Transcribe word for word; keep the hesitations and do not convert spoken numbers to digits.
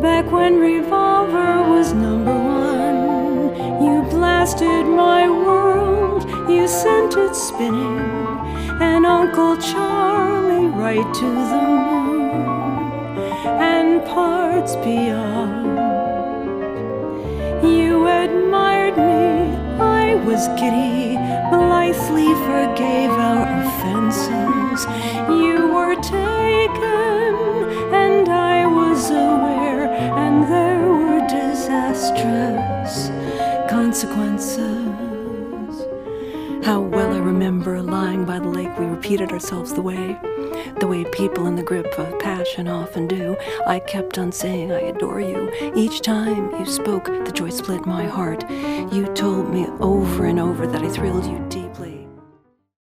Back when Revolver was number one, you blasted my world, you sent it spinning, and Uncle Charlie right to the moon and parts beyond. You admired me, I was giddy, blithely forgave our offenses. You were taken, and I was aware, and there were disastrous consequences. How well I remember lying by the lake, we repeated ourselves the way, the way people in the grip of passion often do. I kept on saying I adore you. Each time you spoke, the joy split my heart. You told me over and over that I thrilled you deep.